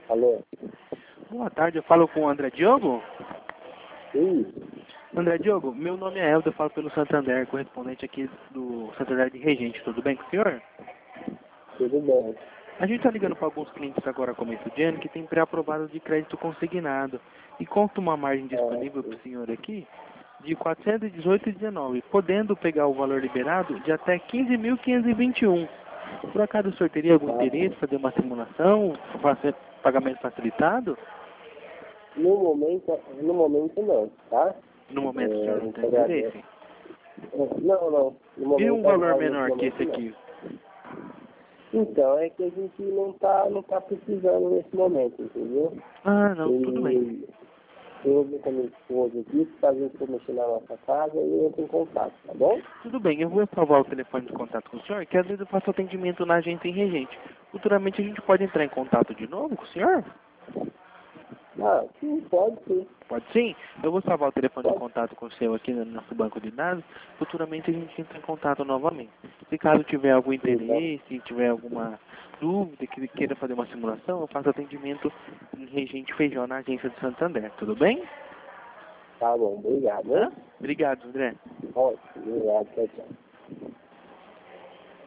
Alô? Boa tarde, eu falo com o André Diogo. Sim, André Diogo, meu nome é Helder, eu falo pelo Santander, correspondente aqui do Santander de Regente. Tudo bem com o senhor? tudo bem. A gente está ligando para alguns clientes agora, começo de ano, que tem pré-aprovado de crédito consignado. E conta uma margem disponível para o senhor aqui de 418,19, podendo pegar o valor liberado de até 15.521. Por acaso o senhor teria algum interesse em fazer uma simulação, fazer pagamento facilitado? No momento não, tá? No momento o senhor não tem Agradeço. interesse? Não. No E momento, um valor nesse menor que esse momento, não. aqui? Então, é que a gente não tá precisando nesse momento, entendeu? Ah, não, tudo bem. E eu vou com a minha esposa aqui, se a gente for mexer na nossa casa, eu entro em contato, tá bom? Tudo bem, eu vou salvar o telefone de contato com o senhor, que às vezes eu faço atendimento na agência em Regente. Futuramente a gente pode entrar em contato de novo com o senhor? Ah, sim, pode sim. Pode sim? Eu vou salvar o telefone de Pode. contato com o seu aqui no nosso banco de dados. Futuramente a gente entra em contato novamente. Se caso tiver algum Então, interesse, tiver alguma dúvida, que queira fazer uma simulação, eu faço atendimento em Regente Feijó na agência de Santander. Tudo bem? tá bom, obrigado, Hã? né? Obrigado, André. Ótimo, obrigado, tchau, tchau.